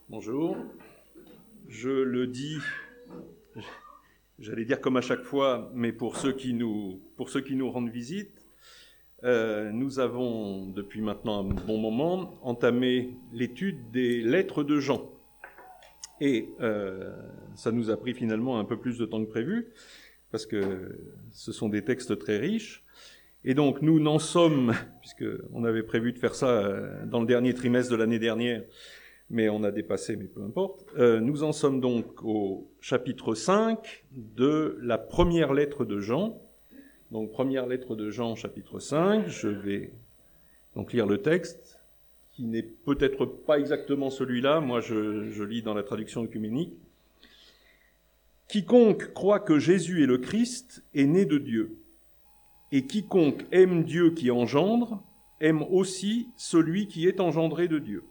Bonjour. Je le dis, j'allais dire comme à chaque fois, mais pour ceux qui nous rendent visite, nous avons depuis maintenant un bon moment entamé l'étude des lettres de Jean. Et ça nous a pris finalement un peu plus de temps que prévu, parce que ce sont des textes très riches. Et donc nous n'en sommes, puisqu'on avait prévu de faire ça dans le dernier trimestre de l'année dernière, mais on a dépassé, mais peu importe. Nous en sommes donc au chapitre 5 de la première lettre de Jean. Donc première lettre de Jean, chapitre 5. Je vais donc lire le texte, qui n'est peut-être pas exactement celui-là. Moi, je lis dans la traduction œcuménique. « Quiconque croit que Jésus est le Christ est né de Dieu. Et quiconque aime Dieu qui engendre, aime aussi celui qui est engendré de Dieu.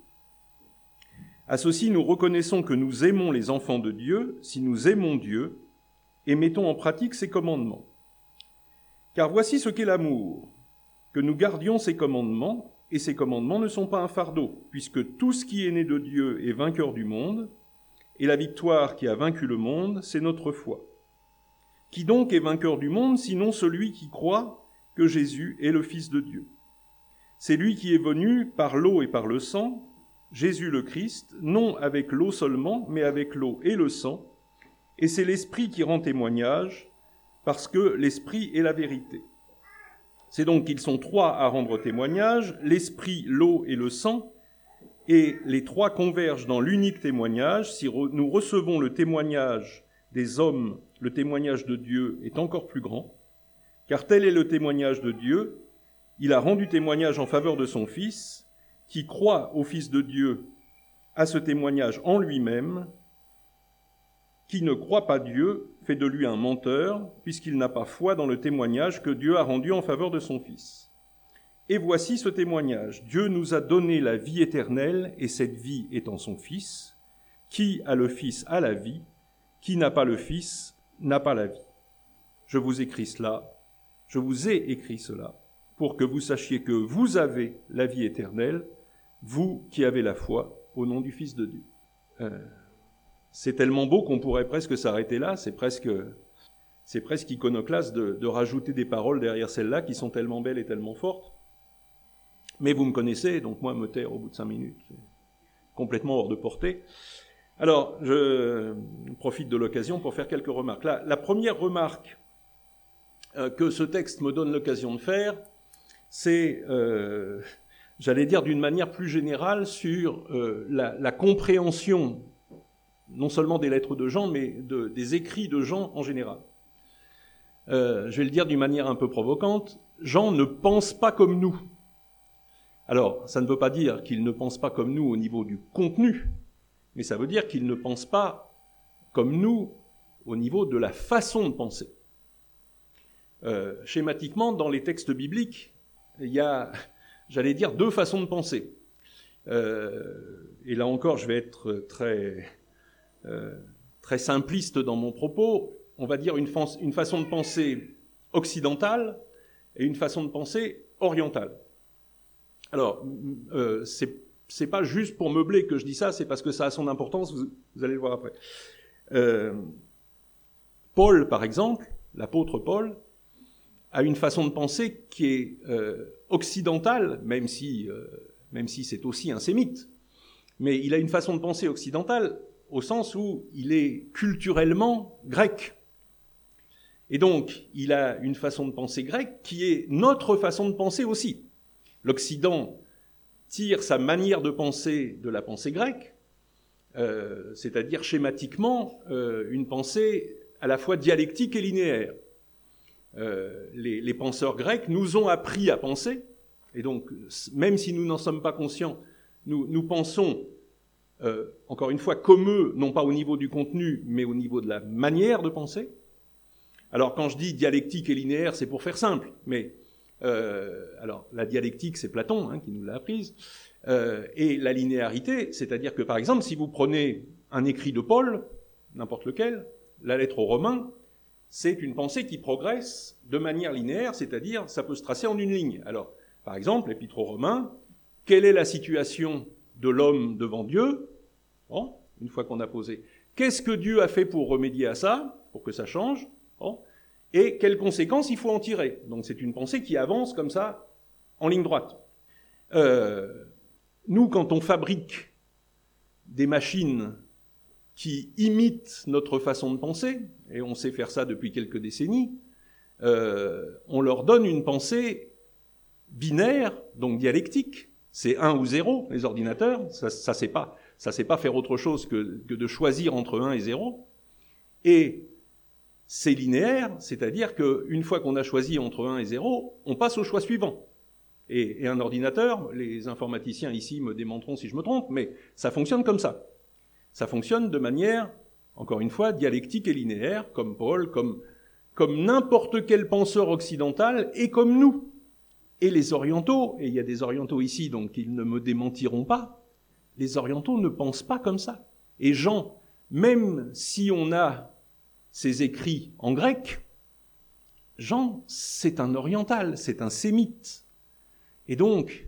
À ceci, nous reconnaissons que nous aimons les enfants de Dieu si nous aimons Dieu et mettons en pratique ses commandements. Car voici ce qu'est l'amour, que nous gardions ses commandements, et ces commandements ne sont pas un fardeau, puisque tout ce qui est né de Dieu est vainqueur du monde, et la victoire qui a vaincu le monde, c'est notre foi. Qui donc est vainqueur du monde, sinon celui qui croit que Jésus est le Fils de Dieu? C'est lui qui est venu par l'eau et par le sang, Jésus le Christ, non avec l'eau seulement, mais avec l'eau et le sang, et c'est l'Esprit qui rend témoignage, parce que l'Esprit est la vérité. C'est donc qu'ils sont trois à rendre témoignage, l'Esprit, l'eau et le sang, et les trois convergent dans l'unique témoignage. Si nous recevons le témoignage des hommes, le témoignage de Dieu est encore plus grand, car tel est le témoignage de Dieu. Il a rendu témoignage en faveur de son Fils. Qui croit au Fils de Dieu a ce témoignage en lui-même. Qui ne croit pas Dieu fait de lui un menteur, puisqu'il n'a pas foi dans le témoignage que Dieu a rendu en faveur de son Fils. Et voici ce témoignage. Dieu nous a donné la vie éternelle, et cette vie est en son Fils. Qui a le Fils a la vie. Qui n'a pas le Fils n'a pas la vie. Je vous écris cela, je vous ai écrit cela, pour que vous sachiez que vous avez la vie éternelle, vous qui avez la foi au nom du Fils de Dieu. C'est tellement beau qu'on pourrait presque s'arrêter là, c'est presque iconoclaste de rajouter des paroles derrière celles-là qui sont tellement belles et tellement fortes. Mais vous me connaissez, donc moi me taire au bout de 5 minutes, c'est complètement hors de portée. Alors, je profite de l'occasion pour faire quelques remarques. La première remarque que ce texte me donne l'occasion de faire, c'est, j'allais dire d'une manière plus générale, sur la compréhension, non seulement des lettres de Jean, mais des écrits de Jean en général. Je vais le dire d'une manière un peu provocante, Jean ne pense pas comme nous. Alors, ça ne veut pas dire qu'il ne pense pas comme nous au niveau du contenu, mais ça veut dire qu'il ne pense pas comme nous au niveau de la façon de penser. Schématiquement, dans les textes bibliques, il y a, j'allais dire, deux façons de penser. Et là encore, je vais être très simpliste dans mon propos. On va dire une façon de penser occidentale et une façon de penser orientale. Alors, c'est pas juste pour meubler que je dis ça, c'est parce que ça a son importance, vous allez le voir après. Paul, par exemple, l'apôtre Paul, a une façon de penser qui est occidentale, même si c'est aussi un sémite. Mais il a une façon de penser occidentale au sens où il est culturellement grec. Et donc, il a une façon de penser grecque qui est notre façon de penser aussi. L'Occident tire sa manière de penser de la pensée grecque, c'est-à-dire schématiquement une pensée à la fois dialectique et linéaire. Les penseurs grecs nous ont appris à penser, et donc même si nous n'en sommes pas conscients, nous pensons, encore une fois, comme eux, non pas au niveau du contenu, mais au niveau de la manière de penser. Alors quand je dis dialectique et linéaire, c'est pour faire simple, mais alors la dialectique, c'est Platon qui nous l'a apprise, et la linéarité, c'est-à-dire que par exemple, si vous prenez un écrit de Paul, n'importe lequel, la lettre aux Romains, c'est une pensée qui progresse de manière linéaire, c'est-à-dire ça peut se tracer en une ligne. Alors, par exemple, l'Épître aux Romains, quelle est la situation de l'homme devant Dieu? Bon, une fois qu'on a posé. Qu'est-ce que Dieu a fait pour remédier à ça, pour que ça change? Bon. Et quelles conséquences il faut en tirer? Donc c'est une pensée qui avance comme ça, en ligne droite. Nous, quand on fabrique des machines qui imitent notre façon de penser, et on sait faire ça depuis quelques décennies, on leur donne une pensée binaire, donc dialectique. C'est 1 ou 0, les ordinateurs, ça sait pas faire autre chose que de choisir entre 1 et 0. Et c'est linéaire, c'est-à-dire qu'une fois qu'on a choisi entre 1 et 0, on passe au choix suivant. Et un ordinateur, les informaticiens ici me démontreront si je me trompe, mais ça fonctionne comme ça. Ça fonctionne de manière, encore une fois, dialectique et linéaire, comme Paul, comme n'importe quel penseur occidental, et comme nous. Et les orientaux, et il y a des orientaux ici, donc ils ne me démentiront pas, les orientaux ne pensent pas comme ça. Et Jean, même si on a ses écrits en grec, Jean, c'est un oriental, c'est un sémite. Et donc,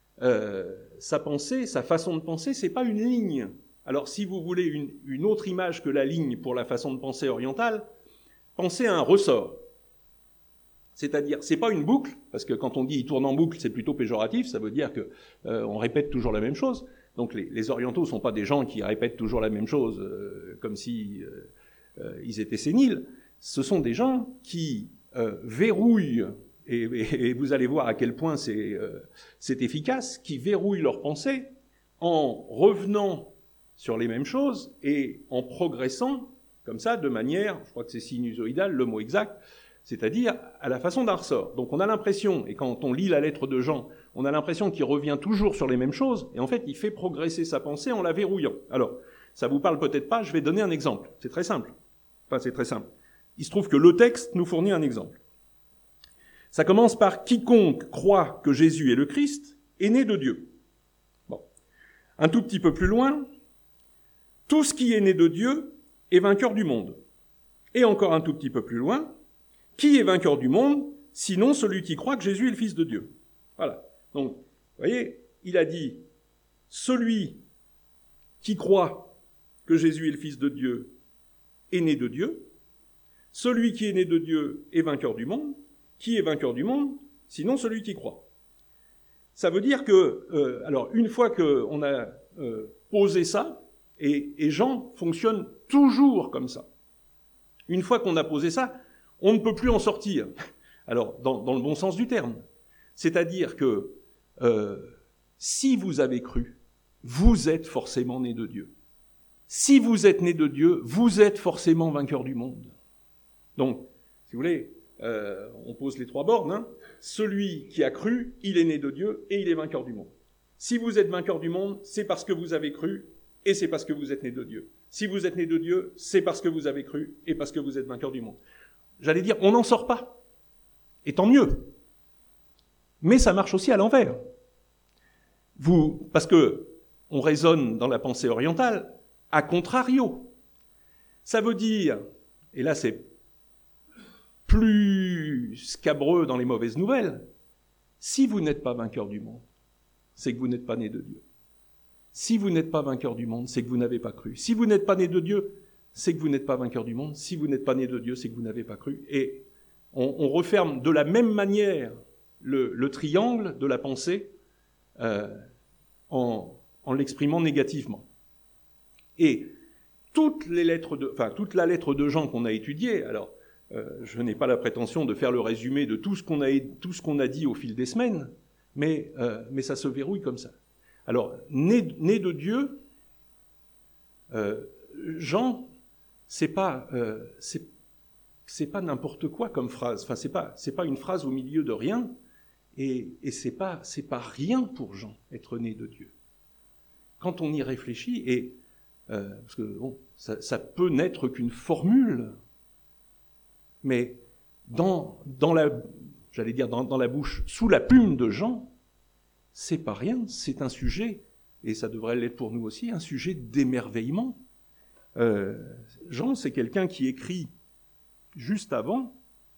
sa pensée, sa façon de penser, c'est pas une ligne. Alors, si vous voulez une autre image que la ligne pour la façon de penser orientale, pensez à un ressort. C'est-à-dire, c'est pas une boucle, parce que quand on dit « il tourne en boucle », c'est plutôt péjoratif, ça veut dire que on répète toujours la même chose. Donc les orientaux sont pas des gens qui répètent toujours la même chose, comme si ils étaient séniles. Ce sont des gens qui verrouillent, et vous allez voir à quel point c'est efficace, qui verrouillent leur pensée en revenant sur les mêmes choses et en progressant comme ça, de manière, je crois que c'est sinusoïdal, le mot exact, c'est-à-dire à la façon d'un ressort. Donc on a l'impression, et quand on lit la lettre de Jean, on a l'impression qu'il revient toujours sur les mêmes choses, et en fait il fait progresser sa pensée en la verrouillant. Alors, ça vous parle peut-être pas, je vais donner un exemple. C'est très simple. Enfin, c'est très simple. Il se trouve que le texte nous fournit un exemple. Ça commence par « Quiconque croit que Jésus est le Christ est né de Dieu ». Bon. Un tout petit peu plus loin, « Tout ce qui est né de Dieu est vainqueur du monde ». Et encore un tout petit peu plus loin, « Qui est vainqueur du monde, sinon celui qui croit que Jésus est le Fils de Dieu ». Voilà. Donc, vous voyez, il a dit « Celui qui croit que Jésus est le Fils de Dieu est né de Dieu. Celui qui est né de Dieu est vainqueur du monde. Qui est vainqueur du monde, sinon celui qui croit ». Ça veut dire que, alors, une fois qu'on a posé ça, et Jean fonctionne toujours comme ça. Une fois qu'on a posé ça, on ne peut plus en sortir. Alors, dans le bon sens du terme. C'est-à-dire que si vous avez cru, vous êtes forcément né de Dieu. Si vous êtes né de Dieu, vous êtes forcément vainqueur du monde. Donc, si vous voulez, on pose les 3 bornes. Hein. Celui qui a cru, il est né de Dieu et il est vainqueur du monde. Si vous êtes vainqueur du monde, c'est parce que vous avez cru et c'est parce que vous êtes né de Dieu. Si vous êtes né de Dieu, c'est parce que vous avez cru et parce que vous êtes vainqueur du monde. J'allais dire, on n'en sort pas. Et tant mieux. Mais ça marche aussi à l'envers. Parce que on raisonne dans la pensée orientale, a contrario. Ça veut dire, et là c'est plus scabreux dans les mauvaises nouvelles, si vous n'êtes pas vainqueur du monde, c'est que vous n'êtes pas né de Dieu. Si vous n'êtes pas vainqueur du monde, c'est que vous n'avez pas cru. Si vous n'êtes pas né de Dieu, c'est que vous n'êtes pas vainqueur du monde. Si vous n'êtes pas né de Dieu, c'est que vous n'avez pas cru. Et on referme de la même manière le triangle de la pensée en l'exprimant négativement. Et toute la lettre de Jean qu'on a étudiée, alors je n'ai pas la prétention de faire le résumé de tout ce qu'on a dit au fil des semaines, mais ça se verrouille comme ça. Alors, né de Dieu, Jean, c'est pas n'importe quoi comme phrase. Enfin, c'est pas une phrase au milieu de rien, et c'est pas rien pour Jean être né de Dieu. Quand on y réfléchit, parce que bon, ça peut n'être qu'une formule, mais dans la bouche, sous la plume de Jean, c'est pas rien, c'est un sujet, et ça devrait l'être pour nous aussi, un sujet d'émerveillement. Jean, c'est quelqu'un qui écrit juste avant,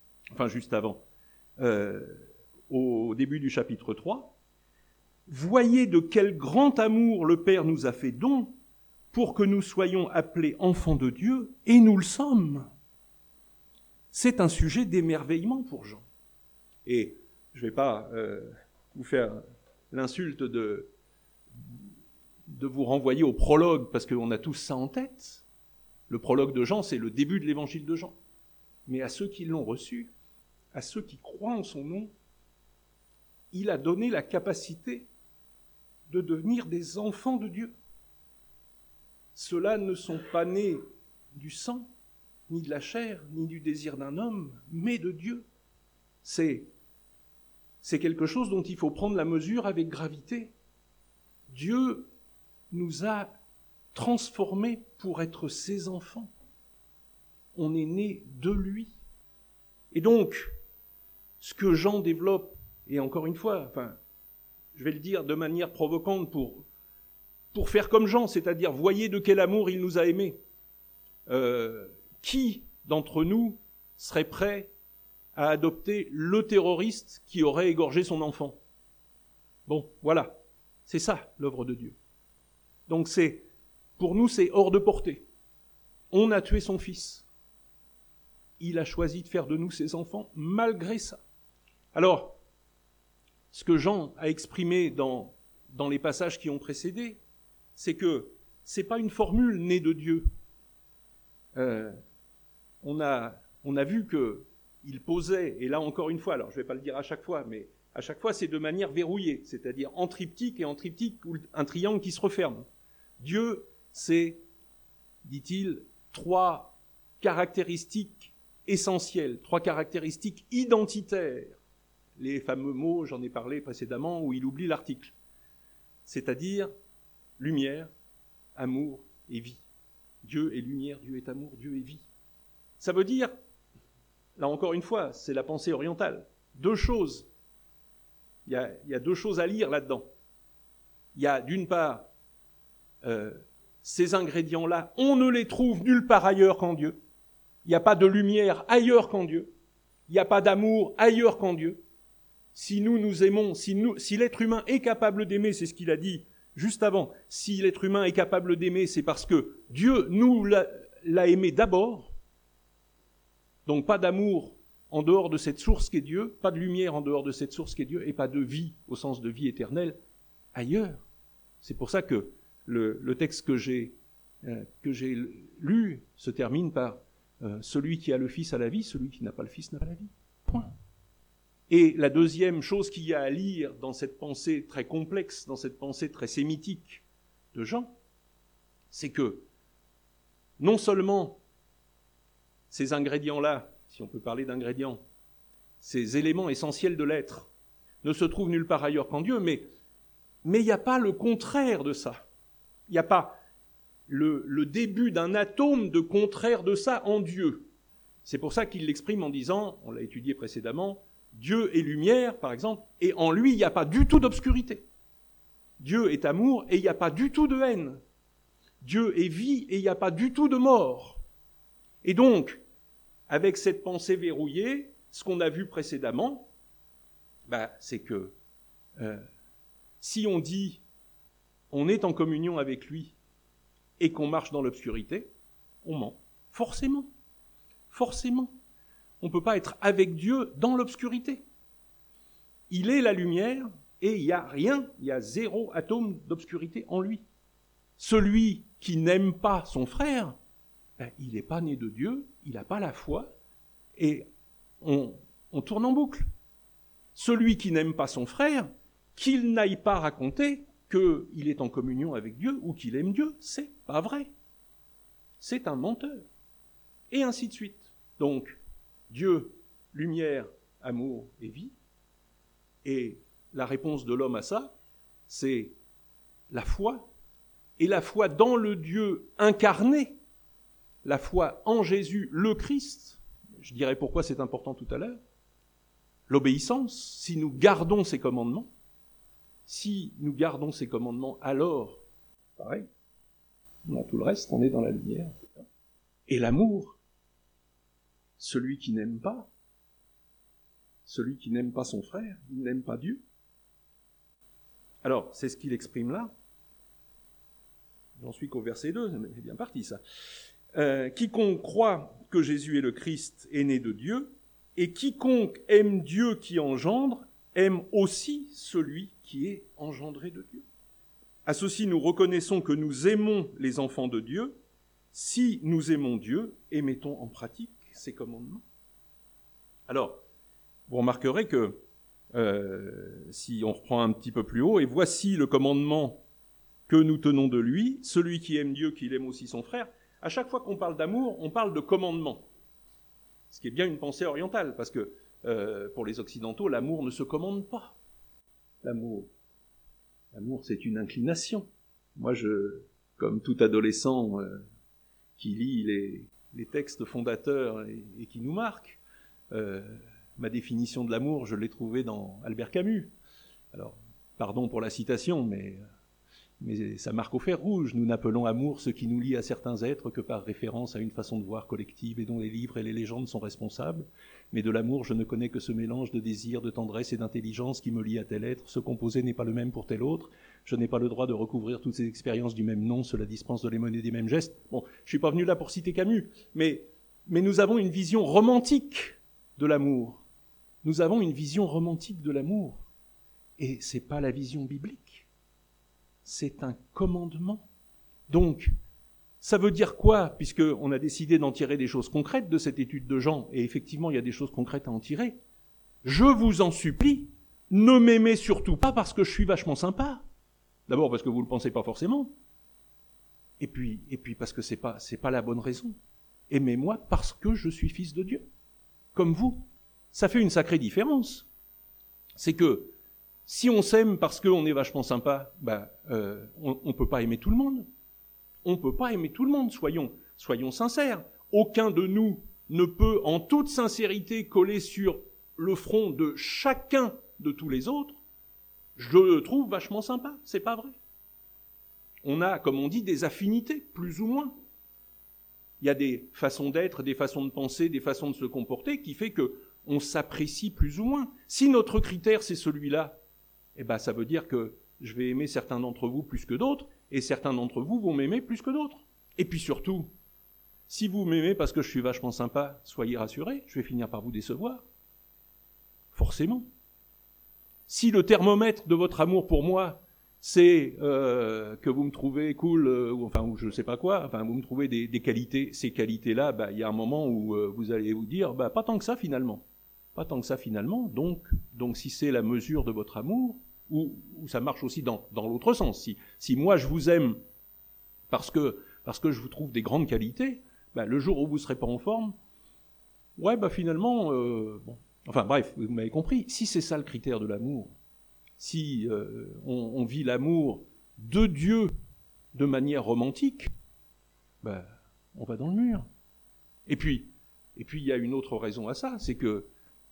au début du chapitre 3, « Voyez de quel grand amour le Père nous a fait don, pour que nous soyons appelés enfants de Dieu, et nous le sommes. C'est un sujet d'émerveillement pour Jean. Et je ne vais pas vous faire l'insulte de vous renvoyer au prologue, parce qu'on a tous ça en tête. Le prologue de Jean, c'est le début de l'évangile de Jean. Mais à ceux qui l'ont reçu, à ceux qui croient en son nom, il a donné la capacité de devenir des enfants de Dieu. Ceux-là ne sont pas nés du sang, ni de la chair, ni du désir d'un homme, mais de Dieu. C'est quelque chose dont il faut prendre la mesure avec gravité. Dieu nous a transformés pour être ses enfants. On est né de lui. Et donc, ce que Jean développe, et encore une fois, je vais le dire de manière provocante pour faire comme Jean, c'est-à-dire voyez de quel amour il nous a aimés. Qui d'entre nous serait prêt à adopter le terroriste qui aurait égorgé son enfant? Bon, voilà, c'est ça l'œuvre de Dieu. Donc pour nous, c'est hors de portée. On a tué son fils. Il a choisi de faire de nous ses enfants malgré ça. Alors, ce que Jean a exprimé dans les passages qui ont précédé, c'est que c'est pas une formule née de Dieu. On a vu qu'il posait, et là encore une fois, alors je ne vais pas le dire à chaque fois, mais à chaque fois c'est de manière verrouillée, c'est-à-dire en triptyque, ou un triangle qui se referme. Dieu, c'est, dit-il, 3 caractéristiques essentielles, 3 caractéristiques identitaires. Les fameux mots, j'en ai parlé précédemment, où il oublie l'article. C'est-à-dire lumière, amour et vie. Dieu est lumière, Dieu est amour, Dieu est vie. Ça veut dire, là encore une fois, c'est la pensée orientale, 2 choses. Il y a 2 choses à lire là-dedans. Il y a d'une part, ces ingrédients-là, on ne les trouve nulle part ailleurs qu'en Dieu. Il n'y a pas de lumière ailleurs qu'en Dieu. Il n'y a pas d'amour ailleurs qu'en Dieu. Si nous aimons, si l'être humain est capable d'aimer, c'est ce qu'il a dit juste avant, si l'être humain est capable d'aimer, c'est parce que Dieu nous l'a aimé d'abord. Donc pas d'amour en dehors de cette source qu'est Dieu, pas de lumière en dehors de cette source qu'est Dieu, et pas de vie, au sens de vie éternelle, ailleurs. C'est pour ça que le texte que j'ai lu se termine par celui qui a le Fils a la vie, celui qui n'a pas le Fils n'a pas la vie. Point. Et la deuxième chose qu'il y a à lire dans cette pensée très complexe, dans cette pensée très sémitique de Jean, c'est que non seulement ces ingrédients-là, si on peut parler d'ingrédients, ces éléments essentiels de l'être, ne se trouvent nulle part ailleurs qu'en Dieu, mais il n'y a pas le contraire de ça. Il n'y a pas le début d'un atome de contraire de ça en Dieu. C'est pour ça qu'il l'exprime en disant, on l'a étudié précédemment, Dieu est lumière, par exemple, et en lui, il n'y a pas du tout d'obscurité. Dieu est amour, et il n'y a pas du tout de haine. Dieu est vie, et il n'y a pas du tout de mort. Et donc, avec cette pensée verrouillée, ce qu'on a vu précédemment, c'est que si on dit on est en communion avec lui et qu'on marche dans l'obscurité, on ment. Forcément. Forcément. On ne peut pas être avec Dieu dans l'obscurité. Il est la lumière et il n'y a rien, il y a 0 atome d'obscurité en lui. Celui qui n'aime pas son frère, il n'est pas né de Dieu, il n'a pas la foi, et on tourne en boucle. Celui qui n'aime pas son frère, qu'il n'aille pas raconter qu'il est en communion avec Dieu ou qu'il aime Dieu, c'est pas vrai. C'est un menteur. Et ainsi de suite. Donc, Dieu, lumière, amour et vie. Et la réponse de l'homme à ça, c'est la foi. Et la foi dans le Dieu incarné, la foi en Jésus, le Christ. Je dirai pourquoi c'est important tout à l'heure. L'obéissance, si nous gardons ses commandements, alors, pareil, dans tout le reste, on est dans la lumière. Et l'amour, celui qui n'aime pas son frère, il n'aime pas Dieu. Alors, c'est ce qu'il exprime là. J'en suis qu'au verset 2, c'est bien parti ça. Quiconque croit que Jésus est le Christ est né de Dieu, et quiconque aime Dieu qui engendre, aime aussi celui qui est engendré de Dieu. À ceci, nous reconnaissons que nous aimons les enfants de Dieu, si nous aimons Dieu et mettons en pratique ses commandements. Alors, vous remarquerez que, si on reprend un petit peu plus haut, et voici le commandement que nous tenons de lui, celui qui aime Dieu, qu'il aime aussi son frère. À chaque fois qu'on parle d'amour, on parle de commandement. Ce qui est bien une pensée orientale, parce que pour les Occidentaux, l'amour ne se commande pas. L'amour, c'est une inclination. Moi, comme tout adolescent qui lit les textes fondateurs et qui nous marquent, ma définition de l'amour, je l'ai trouvée dans Albert Camus. Alors, pardon pour la citation, mais ça marque au fer rouge. Nous n'appelons amour ce qui nous lie à certains êtres que par référence à une façon de voir collective et dont les livres et les légendes sont responsables. Mais de l'amour, je ne connais que ce mélange de désir, de tendresse et d'intelligence qui me lie à tel être. Ce composé n'est pas le même pour tel autre. Je n'ai pas le droit de recouvrir toutes ces expériences du même nom, cela dispense de les mener des mêmes gestes. Bon, je suis pas venu là pour citer Camus, mais nous avons une vision romantique de l'amour. Nous avons une vision romantique de l'amour. Et c'est pas la vision biblique. C'est un commandement. Donc, ça veut dire quoi, puisqu'on a décidé d'en tirer des choses concrètes de cette étude de Jean, et effectivement, il y a des choses concrètes à en tirer. Je vous en supplie, ne m'aimez surtout pas parce que je suis vachement sympa. D'abord parce que vous ne le pensez pas forcément. Et puis parce que c'est pas la bonne raison. Aimez-moi parce que je suis fils de Dieu. Comme vous. Ça fait une sacrée différence. C'est que, si on s'aime parce qu'on est vachement sympa, on peut pas aimer tout le monde. On peut pas aimer tout le monde, soyons sincères. Aucun de nous ne peut, en toute sincérité, coller sur le front de chacun de tous les autres. Je le trouve vachement sympa, c'est pas vrai. On a, comme on dit, des affinités, plus ou moins. Il y a des façons d'être, des façons de penser, des façons de se comporter qui fait que on s'apprécie plus ou moins. Si notre critère c'est celui-là, ça veut dire que je vais aimer certains d'entre vous plus que d'autres, et certains d'entre vous vont m'aimer plus que d'autres. Et puis surtout, si vous m'aimez parce que je suis vachement sympa, soyez rassurés, je vais finir par vous décevoir. Forcément. Si le thermomètre de votre amour pour moi, c'est que vous me trouvez cool, ou je sais pas quoi, vous me trouvez des qualités, ces qualités-là, il y a un moment où vous allez vous dire, pas tant que ça finalement. Pas tant que ça finalement, donc si c'est la mesure de votre amour, ou ça marche aussi dans l'autre sens. Si moi je vous aime parce que je vous trouve des grandes qualités, le jour où vous serez pas en forme, finalement, bref, vous m'avez compris. Si c'est ça le critère de l'amour, si on vit l'amour de Dieu de manière romantique, on va dans le mur. Et puis il y a une autre raison à ça, c'est que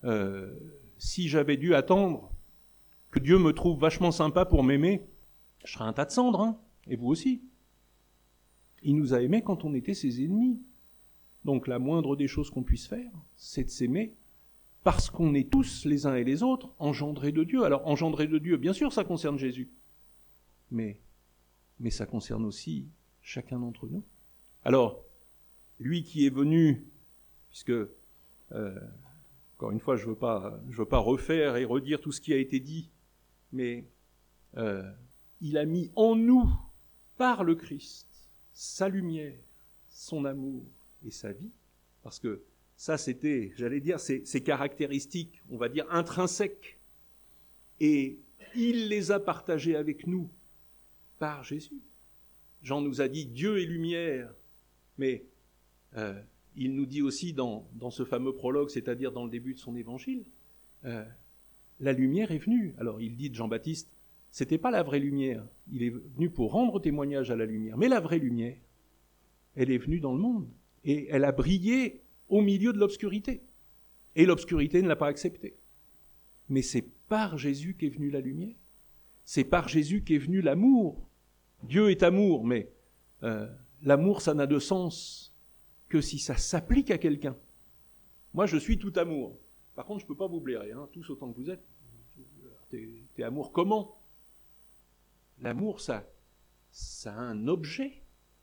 si j'avais dû attendre que Dieu me trouve vachement sympa pour m'aimer, je serais un tas de cendres, et vous aussi. Il nous a aimés quand on était ses ennemis. Donc la moindre des choses qu'on puisse faire, c'est de s'aimer, parce qu'on est tous, les uns et les autres, engendrés de Dieu. Alors engendrés de Dieu, bien sûr, ça concerne Jésus, mais ça concerne aussi chacun d'entre nous. Alors, lui qui est venu, puisque encore une fois, je veux pas refaire et redire tout ce qui a été dit, mais il a mis en nous, par le Christ, sa lumière, son amour et sa vie, parce que ça c'était, j'allais dire, ces caractéristiques, on va dire intrinsèques, et il les a partagées avec nous par Jésus. Jean nous a dit Dieu est lumière, mais il nous dit aussi dans ce fameux prologue, c'est-à-dire dans le début de son évangile, la lumière est venue. Alors il dit de Jean-Baptiste, c'était pas la vraie lumière, il est venu pour rendre témoignage à la lumière, mais la vraie lumière, elle est venue dans le monde, et elle a brillé au milieu de l'obscurité, et l'obscurité ne l'a pas acceptée. Mais c'est par Jésus qu'est venue la lumière, c'est par Jésus qu'est venu l'amour. Dieu est amour, mais l'amour, ça n'a de sens que si ça s'applique à quelqu'un. Moi, je suis tout amour. Par contre, je ne peux pas vous blairer, tous autant que vous êtes. T'es amour comment ? L'amour, ça ça a un objet.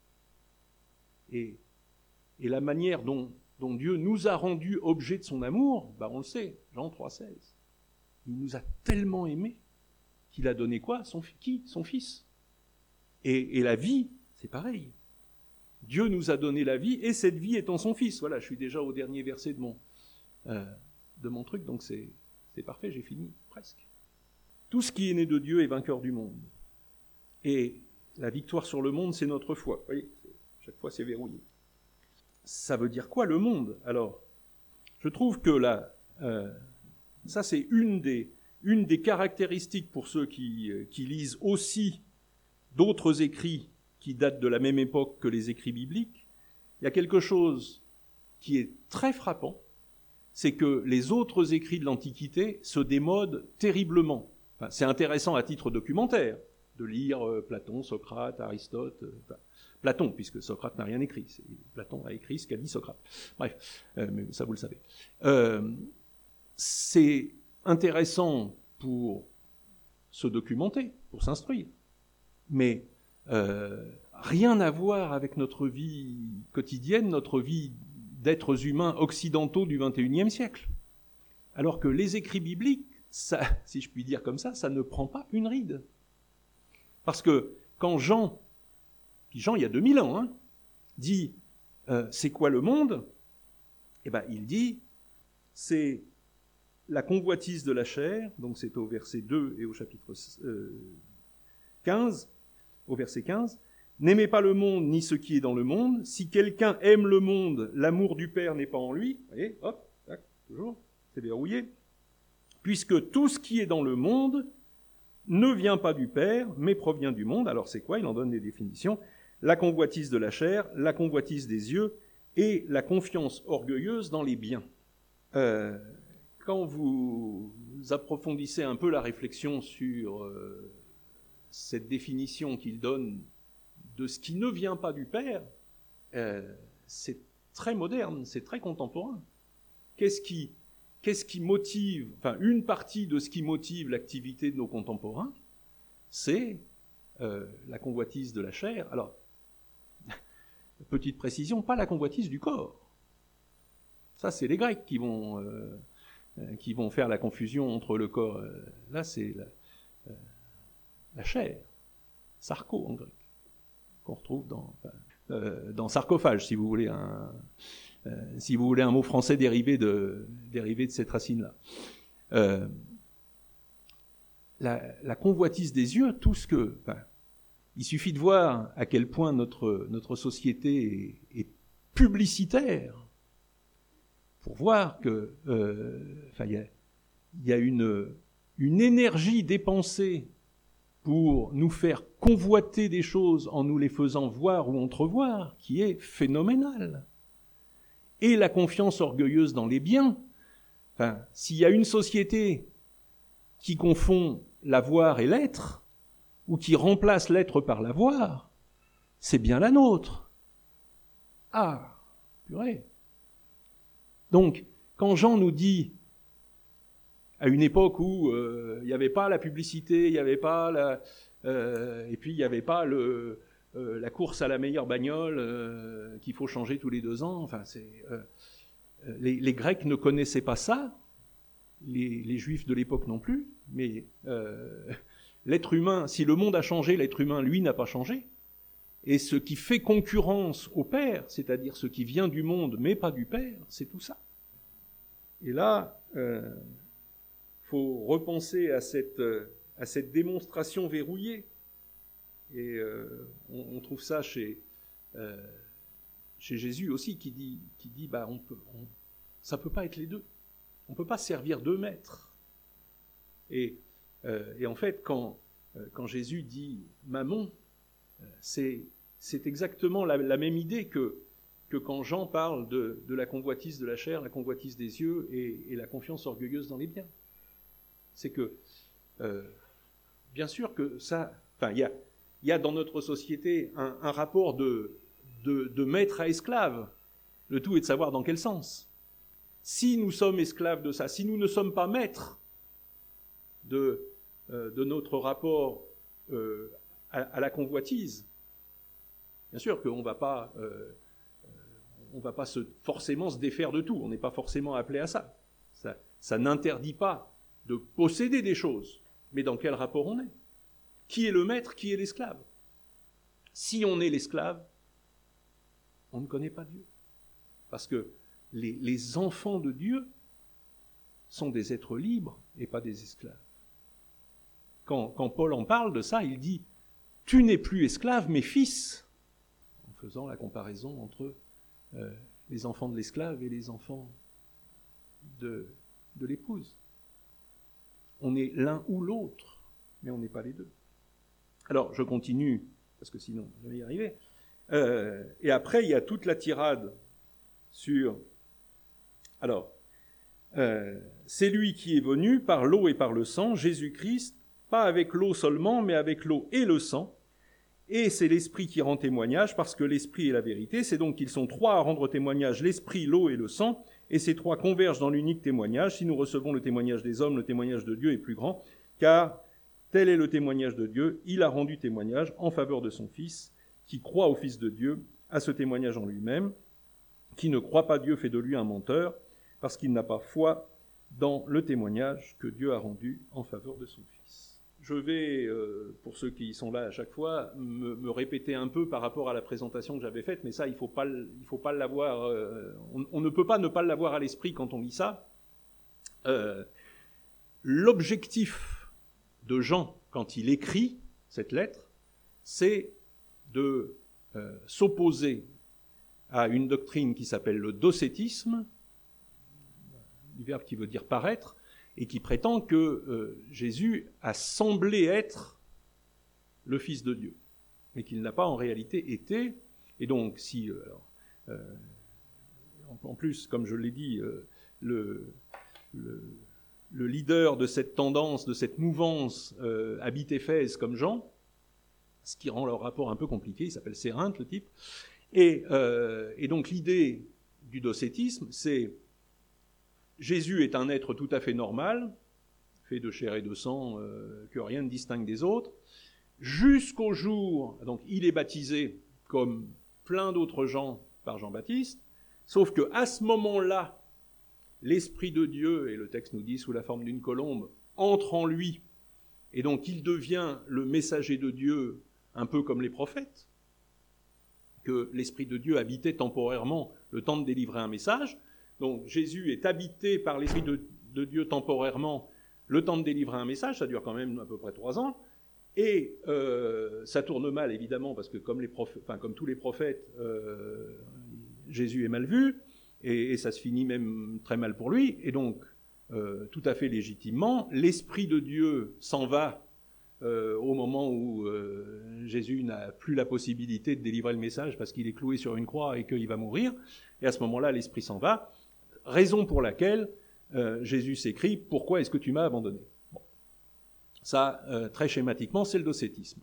Et la manière dont Dieu nous a rendus objet de son amour, on le sait, Jean 3,16. Il nous a tellement aimés qu'il a donné quoi ? Son Fils. Et la vie, c'est pareil. Dieu nous a donné la vie, et cette vie est en son Fils. Voilà, je suis déjà au dernier verset de mon truc, donc c'est parfait, j'ai fini, presque. Tout ce qui est né de Dieu est vainqueur du monde. Et la victoire sur le monde, c'est notre foi. Vous voyez, chaque fois, c'est verrouillé. Ça veut dire quoi, le monde ? Alors, je trouve que là, ça, c'est une des caractéristiques pour ceux qui lisent aussi d'autres écrits qui datent de la même époque que les écrits bibliques. Il y a quelque chose qui est très frappant, c'est que les autres écrits de l'Antiquité se démodent terriblement. Enfin, c'est intéressant à titre documentaire de lire Platon, Socrate, Aristote, Platon, puisque Socrate n'a rien écrit. Platon a écrit ce qu'a dit Socrate. Bref, mais ça vous le savez. C'est intéressant pour se documenter, pour s'instruire, mais rien à voir avec notre vie quotidienne, notre vie d'êtres humains occidentaux du XXIe siècle. Alors que les écrits bibliques, ça, si je puis dire comme ça ne prend pas une ride. Parce que quand Jean, il y a 2000 ans, dit c'est quoi le monde ? Il dit c'est la convoitise de la chair, donc c'est au verset 2 et au chapitre 15, au verset 15, « N'aimez pas le monde ni ce qui est dans le monde. Si quelqu'un aime le monde, l'amour du Père n'est pas en lui. » Vous voyez, hop, tac, toujours, c'est verrouillé. « Puisque tout ce qui est dans le monde ne vient pas du Père, mais provient du monde. » Alors c'est quoi ? Il en donne des définitions. La convoitise de la chair, la convoitise des yeux et la confiance orgueilleuse dans les biens. Quand vous approfondissez un peu la réflexion sur cette définition qu'il donne de ce qui ne vient pas du Père, c'est très moderne, c'est très contemporain. Qu'est-ce qui motive, une partie de ce qui motive l'activité de nos contemporains, c'est la convoitise de la chair. Alors, petite précision, pas la convoitise du corps. Ça, c'est les Grecs qui vont faire la confusion entre le corps. Là, c'est la chair, sarko en grec, qu'on retrouve dans sarcophage, si vous voulez un mot français dérivé de cette racine-là. La convoitise des yeux, tout ce que... il suffit de voir à quel point notre société est publicitaire pour voir que y a une énergie dépensée pour nous faire convoiter des choses en nous les faisant voir ou entrevoir qui est phénoménale. Et la confiance orgueilleuse dans les biens. S'il y a une société qui confond l'avoir et l'être, ou qui remplace l'être par l'avoir, c'est bien la nôtre. Ah, purée. Donc, quand Jean nous dit, à une époque où il n'y avait pas la publicité, il n'y avait pas et puis il n'y avait pas la course à la meilleure bagnole qu'il faut changer tous les 2 ans, les Grecs ne connaissaient pas ça, les Juifs de l'époque non plus, mais l'être humain, si le monde a changé, l'être humain, lui, n'a pas changé. Et ce qui fait concurrence au Père, c'est-à-dire ce qui vient du monde, mais pas du Père, c'est tout ça. Et là, faut repenser à cette démonstration verrouillée. Et on trouve ça chez Jésus aussi, qui dit ça peut pas être les deux. On peut pas servir 2 maîtres. Et en fait, quand Jésus dit « mammon », c'est exactement la même idée que quand Jean parle de la convoitise de la chair, la convoitise des yeux et la confiance orgueilleuse dans les biens. C'est que, bien sûr que ça... il y a dans notre société un rapport de maître à esclave. Le tout est de savoir dans quel sens. Si nous sommes esclaves de ça, si nous ne sommes pas maîtres de notre rapport à la convoitise. Bien sûr qu'on ne va pas forcément se défaire de tout, on n'est pas forcément appelé à ça. Ça n'interdit pas de posséder des choses, mais dans quel rapport on est? Qui est le maître, qui est l'esclave? Si on est l'esclave, on ne connaît pas Dieu. Parce que les enfants de Dieu sont des êtres libres et pas des esclaves. Quand Paul en parle de ça, il dit « Tu n'es plus esclave, mais fils », en faisant la comparaison entre les enfants de l'esclave et les enfants de l'épouse. On est l'un ou l'autre, mais on n'est pas les deux. Alors, je continue, parce que sinon, je vais y arriver. Et après, il y a toute la tirade sur... Alors, c'est lui qui est venu par l'eau et par le sang, Jésus-Christ, pas avec l'eau seulement, mais avec l'eau et le sang. Et c'est l'Esprit qui rend témoignage, parce que l'Esprit est la vérité. C'est donc qu'ils sont trois à rendre témoignage, l'Esprit, l'eau et le sang. Et ces trois convergent dans l'unique témoignage. Si nous recevons le témoignage des hommes, le témoignage de Dieu est plus grand, car tel est le témoignage de Dieu. Il a rendu témoignage en faveur de son Fils, qui croit au Fils de Dieu, à ce témoignage en lui-même. Qui ne croit pas Dieu fait de lui un menteur, parce qu'il n'a pas foi dans le témoignage que Dieu a rendu en faveur de son Fils. Je vais, pour ceux qui sont là à chaque fois, me répéter un peu par rapport à la présentation que j'avais faite, mais ça, il faut pas l'avoir, on ne peut pas ne pas l'avoir à l'esprit quand on lit ça. L'objectif de Jean, quand il écrit cette lettre, c'est de s'opposer à une doctrine qui s'appelle le docétisme, du verbe qui veut dire paraître, et qui prétend que Jésus a semblé être le Fils de Dieu, mais qu'il n'a pas en réalité été. Et donc, si, en plus, comme je l'ai dit, le leader de cette tendance, de cette mouvance, habite Éphèse comme Jean, ce qui rend leur rapport un peu compliqué, il s'appelle Cérinthe, le type. Et donc l'idée du docétisme, c'est Jésus est un être tout à fait normal, fait de chair et de sang, que rien ne distingue des autres, jusqu'au jour, donc il est baptisé comme plein d'autres gens par Jean-Baptiste, sauf qu'à ce moment-là, l'Esprit de Dieu, et le texte nous dit sous la forme d'une colombe, entre en lui, et donc il devient le messager de Dieu, un peu comme les prophètes, que l'Esprit de Dieu habitait temporairement le temps de délivrer un message. Donc Jésus est habité par l'Esprit de Dieu temporairement le temps de délivrer un message, ça dure quand même à peu près 3 ans, et ça tourne mal évidemment, parce que comme tous les prophètes, Jésus est mal vu, et ça se finit même très mal pour lui, et donc tout à fait légitimement, l'Esprit de Dieu s'en va au moment où Jésus n'a plus la possibilité de délivrer le message parce qu'il est cloué sur une croix et qu'il va mourir, et à ce moment-là, l'Esprit s'en va, raison pour laquelle Jésus s'écrie « Pourquoi est-ce que tu m'as abandonné ?» Bon. Ça, très schématiquement, c'est le docétisme.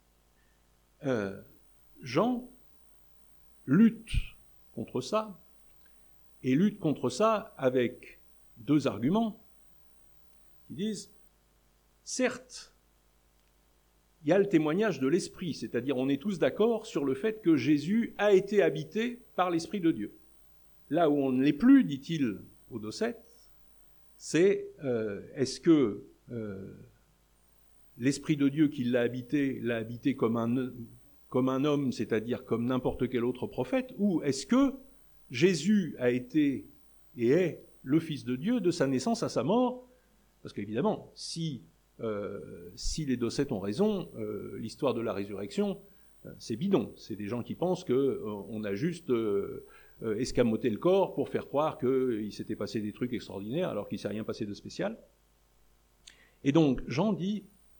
Jean lutte contre ça, et lutte contre ça avec 2 arguments qui disent « Certes, il y a le témoignage de l'Esprit, c'est-à-dire on est tous d'accord sur le fait que Jésus a été habité par l'Esprit de Dieu. Là où on ne l'est plus, dit-il au docète, c'est est-ce que l'Esprit de Dieu qui l'a habité comme un homme, c'est-à-dire comme n'importe quel autre prophète, ou est-ce que Jésus a été et est le Fils de Dieu de sa naissance à sa mort? Parce qu'évidemment, si les docètes ont raison, l'histoire de la résurrection, c'est bidon. C'est des gens qui pensent qu'on a juste escamoté le corps pour faire croire qu'il s'était passé des trucs extraordinaires alors qu'il ne s'est rien passé de spécial. Et donc, Jean dit,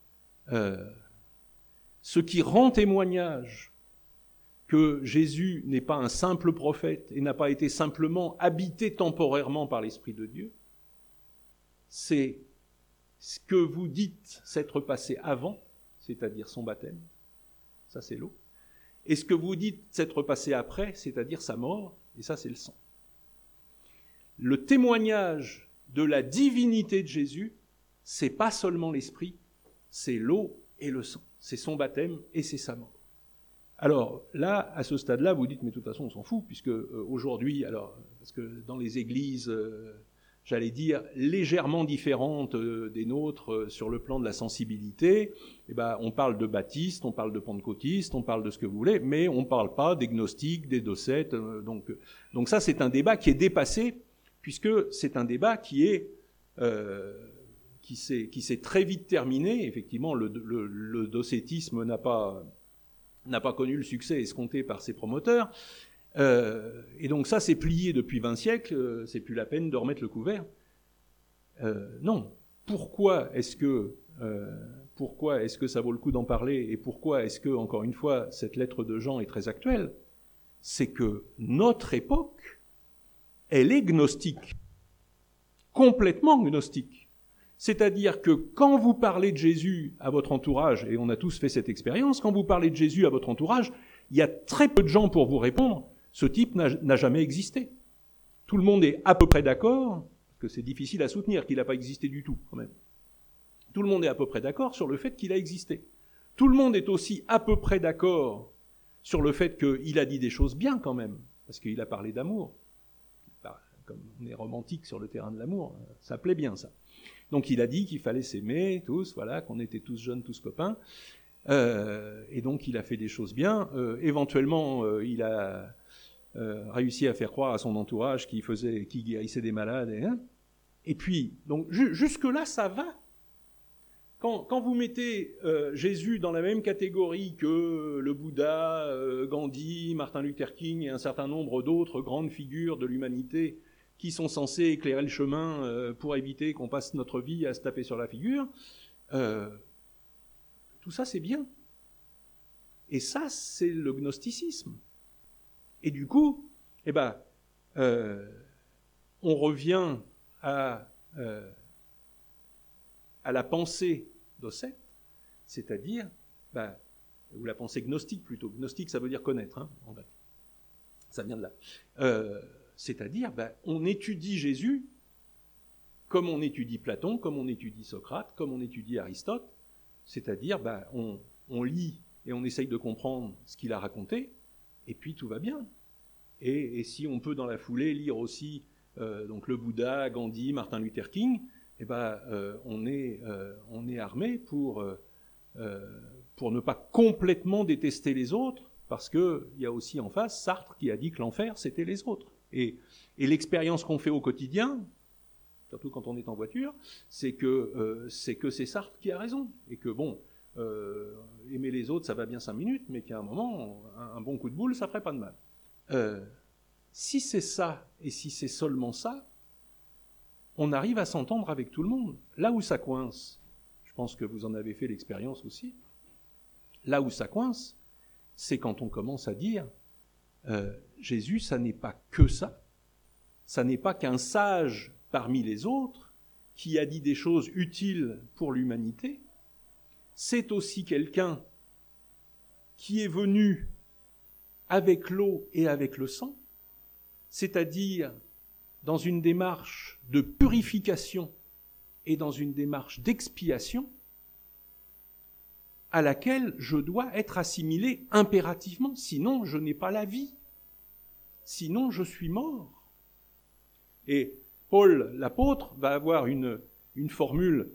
ce qui rend témoignage que Jésus n'est pas un simple prophète et n'a pas été simplement habité temporairement par l'Esprit de Dieu, c'est ce que vous dites s'être passé avant, c'est-à-dire son baptême, ça c'est l'eau, et ce que vous dites s'être passé après, c'est-à-dire sa mort, et ça c'est le sang. Le témoignage de la divinité de Jésus, c'est pas seulement l'Esprit, c'est l'eau et le sang. c'est son baptême et c'est sa mort. Alors là, à ce stade-là, vous dites, mais de toute façon, on s'en fout, puisque aujourd'hui, alors, parce que dans les églises, j'allais dire, légèrement différentes des nôtres sur le plan de la sensibilité, eh ben, on parle de baptistes, on parle de pentecôtistes, on parle de ce que vous voulez, mais on ne parle pas des gnostiques, des docètes. Donc ça, c'est un débat qui est dépassé, puisque c'est un débat qui s'est très vite terminé. Effectivement, le docétisme n'a pas connu le succès escompté par ses promoteurs. Et donc ça, c'est plié depuis 20 siècles, c'est plus la peine de remettre le couvert. Non. Pourquoi est-ce que ça vaut le coup d'en parler, et pourquoi est-ce que, encore une fois, cette lettre de Jean est très actuelle? C'est que notre époque, elle est gnostique, complètement gnostique. C'est-à-dire que quand vous parlez de Jésus à votre entourage, et on a tous fait cette expérience, quand vous parlez de Jésus à votre entourage, il y a très peu de gens pour vous répondre, ce type n'a jamais existé. Tout le monde est à peu près d'accord, parce que c'est difficile à soutenir qu'il n'a pas existé du tout, quand même. Tout le monde est à peu près d'accord sur le fait qu'il a existé. Tout le monde est aussi à peu près d'accord sur le fait qu'il a dit des choses bien, quand même, parce qu'il a parlé d'amour. Comme on est romantique sur le terrain de l'amour, ça plaît bien, ça. Donc il a dit qu'il fallait s'aimer tous, voilà, qu'on était tous jeunes, tous copains. Et donc il a fait des choses bien. Éventuellement, il a réussi à faire croire à son entourage qu'il guérissait des malades. Et puis, donc jusque-là, ça va. Quand vous mettez Jésus dans la même catégorie que le Bouddha, Gandhi, Martin Luther King et un certain nombre d'autres grandes figures de l'humanité qui sont censés éclairer le chemin pour éviter qu'on passe notre vie à se taper sur la figure, tout ça c'est bien. Et ça, c'est le gnosticisme. Et du coup, on revient à la pensée docète, c'est-à-dire, ou la pensée gnostique plutôt. Gnostique, ça veut dire connaître, hein, en grec. Ça vient de là. C'est-à-dire, on étudie Jésus comme on étudie Platon, comme on étudie Socrate, comme on étudie Aristote. C'est-à-dire, on lit et on essaye de comprendre ce qu'il a raconté, et puis tout va bien. Et si on peut dans la foulée lire aussi donc le Bouddha, Gandhi, Martin Luther King, on est armé pour ne pas complètement détester les autres, parce qu'il y a aussi en face Sartre qui a dit que l'enfer, c'était les autres. Et l'expérience qu'on fait au quotidien, surtout quand on est en voiture, c'est que c'est Sartre qui a raison. Et que aimer les autres, ça va bien 5 minutes, mais qu'à un moment, un bon coup de boule, ça ferait pas de mal. Si c'est ça, et si c'est seulement ça, on arrive à s'entendre avec tout le monde. Là où ça coince, je pense que vous en avez fait l'expérience aussi, là où ça coince, c'est quand on commence à dire Jésus, ça n'est pas que ça n'est pas qu'un sage parmi les autres qui a dit des choses utiles pour l'humanité, c'est aussi quelqu'un qui est venu avec l'eau et avec le sang, c'est-à-dire dans une démarche de purification et dans une démarche d'expiation à laquelle je dois être assimilé impérativement, sinon je n'ai pas la vie, sinon je suis mort. Et Paul, l'apôtre, va avoir une formule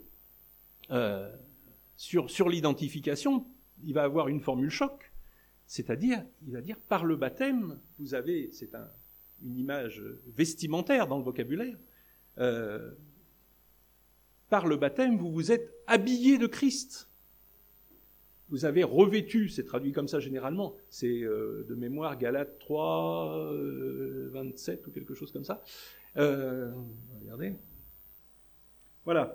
sur l'identification, il va avoir une formule choc, c'est-à-dire, il va dire, par le baptême, vous avez, c'est une image vestimentaire dans le vocabulaire, par le baptême, vous vous êtes habillé de Christ. Vous avez revêtu, c'est traduit comme ça généralement, c'est de mémoire Galates 3, 27 ou quelque chose comme ça. Regardez. Voilà.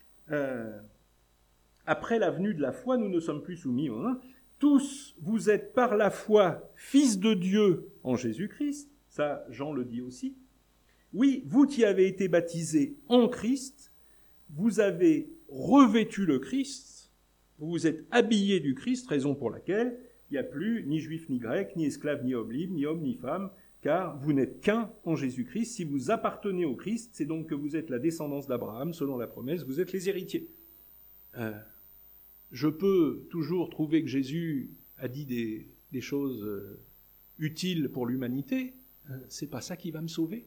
Après la venue de la foi, nous ne sommes plus soumis aux uns. Tous, vous êtes par la foi fils de Dieu en Jésus-Christ. Ça, Jean le dit aussi. Oui, vous qui avez été baptisés en Christ, vous avez revêtu le Christ. Vous vous êtes habillés du Christ, raison pour laquelle il n'y a plus ni juif ni grec, ni esclave ni homme libre, ni homme ni femme, car vous n'êtes qu'un en Jésus-Christ. Si vous appartenez au Christ, c'est donc que vous êtes la descendance d'Abraham, selon la promesse, vous êtes les héritiers. je peux toujours trouver que Jésus a dit des choses utiles pour l'humanité, c'est pas ça qui va me sauver.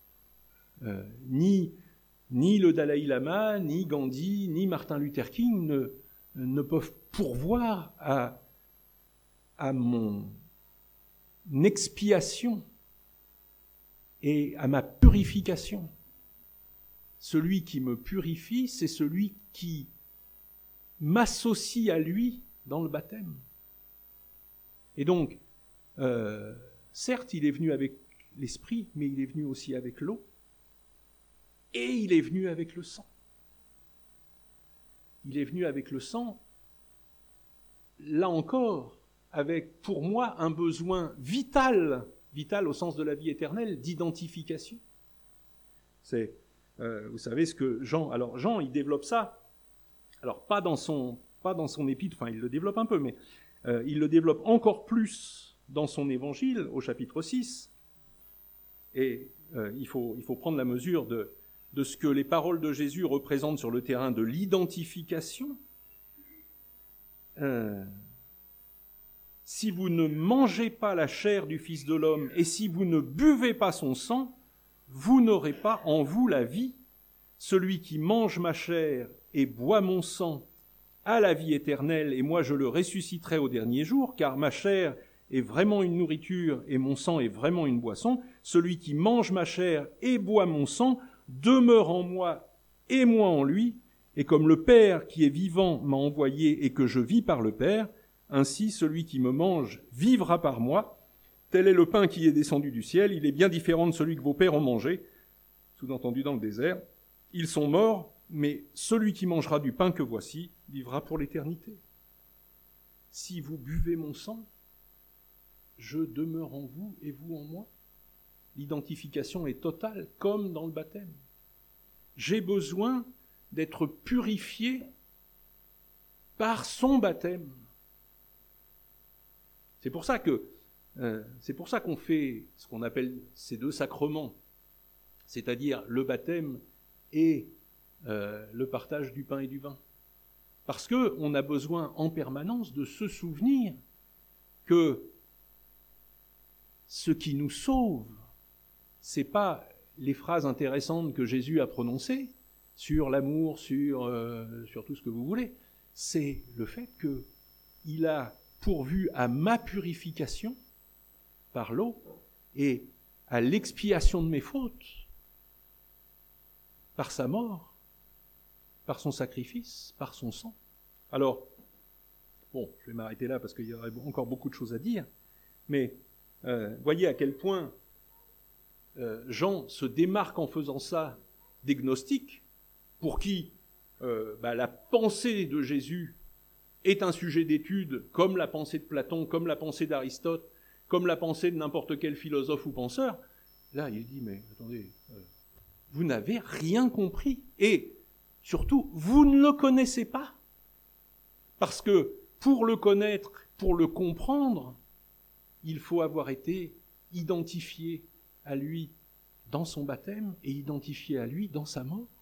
Ni le Dalai Lama, ni Gandhi, ni Martin Luther King ne peuvent pourvoir à mon expiation et à ma purification. Celui qui me purifie, c'est celui qui m'associe à lui dans le baptême. Et donc, certes, il est venu avec l'esprit, mais il est venu aussi avec l'eau, et il est venu avec le sang. Il est venu avec le sang, là encore, avec, pour moi, un besoin vital au sens de la vie éternelle, d'identification. C'est, vous savez ce que Jean, alors Jean, il développe ça, alors pas dans son épître, enfin il le développe un peu, mais il le développe encore plus dans son évangile, au chapitre 6, et il faut prendre la mesure de ce que les paroles de Jésus représentent sur le terrain de l'identification. Si vous ne mangez pas la chair du Fils de l'homme et si vous ne buvez pas son sang, vous n'aurez pas en vous la vie. Celui qui mange ma chair et boit mon sang a la vie éternelle, et moi je le ressusciterai au dernier jour, car ma chair est vraiment une nourriture et mon sang est vraiment une boisson. Celui qui mange ma chair et boit mon sang demeure en moi et moi en lui, et comme le Père qui est vivant m'a envoyé et que je vis par le Père, ainsi celui qui me mange vivra par moi. Tel est le pain qui est descendu du ciel, il est bien différent de celui que vos pères ont mangé, sous-entendu dans le désert. Ils sont morts, mais celui qui mangera du pain que voici vivra pour l'éternité. Si vous buvez mon sang, je demeure en vous et vous en moi. L'identification est totale, comme dans le baptême. J'ai besoin d'être purifié par son baptême. C'est pour ça qu'on fait ce qu'on appelle ces deux sacrements, c'est-à-dire le baptême et le partage du pain et du vin. Parce qu'on a besoin en permanence de se souvenir que ce qui nous sauve, c'est pas les phrases intéressantes que Jésus a prononcées sur l'amour, sur tout ce que vous voulez, c'est le fait qu'il a pourvu à ma purification par l'eau et à l'expiation de mes fautes par sa mort, par son sacrifice, par son sang. Alors, bon, je vais m'arrêter là parce qu'il y aurait encore beaucoup de choses à dire, mais voyez à quel point Jean se démarque en faisant ça des gnostiques, pour qui la pensée de Jésus est un sujet d'étude, comme la pensée de Platon, comme la pensée d'Aristote, comme la pensée de n'importe quel philosophe ou penseur. Là, il dit, mais attendez, vous n'avez rien compris. Et surtout, vous ne le connaissez pas. Parce que pour le connaître, pour le comprendre, il faut avoir été identifié à lui dans son baptême et identifié à lui dans sa mort.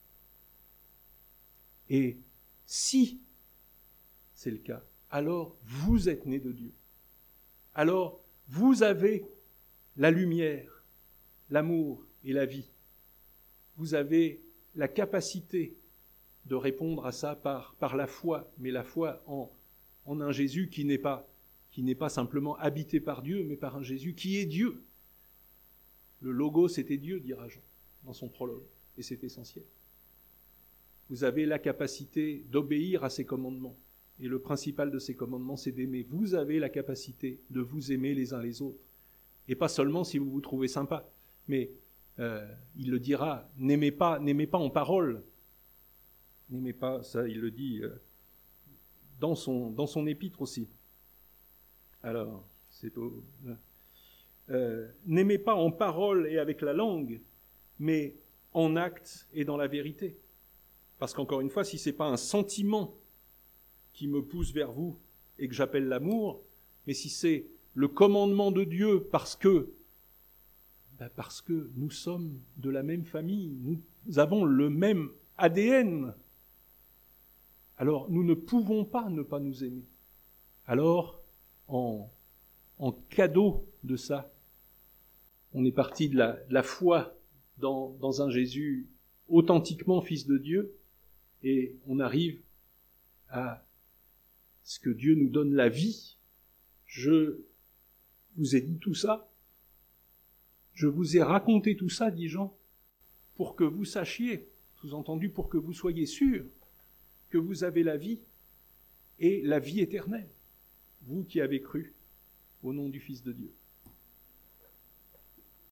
Et si c'est le cas, alors vous êtes nés de Dieu. Alors vous avez la lumière, l'amour et la vie. Vous avez la capacité de répondre à ça par la foi, mais la foi en un Jésus qui n'est pas simplement habité par Dieu, mais par un Jésus qui est Dieu. Le Logos était Dieu, dira Jean dans son prologue, et c'est essentiel. Vous avez la capacité d'obéir à ses commandements, et le principal de ces commandements, c'est d'aimer. Vous avez la capacité de vous aimer les uns les autres, et pas seulement si vous vous trouvez sympa, mais il le dira, n'aimez pas en parole, n'aimez pas, ça il le dit dans son épître aussi. Alors, n'aimez pas en parole et avec la langue, mais en acte et dans la vérité. Parce qu'encore une fois, si ce n'est pas un sentiment qui me pousse vers vous et que j'appelle l'amour, mais si c'est le commandement de Dieu parce que nous sommes de la même famille, nous avons le même ADN. alors nous ne pouvons pas ne pas nous aimer. Alors, en cadeau de ça, on est parti de la foi dans un Jésus authentiquement Fils de Dieu, et on arrive à ce que Dieu nous donne la vie. Je vous ai dit tout ça, je vous ai raconté tout ça, dit Jean, pour que vous sachiez, sous-entendu pour que vous soyez sûrs que vous avez la vie et la vie éternelle, vous qui avez cru au nom du Fils de Dieu.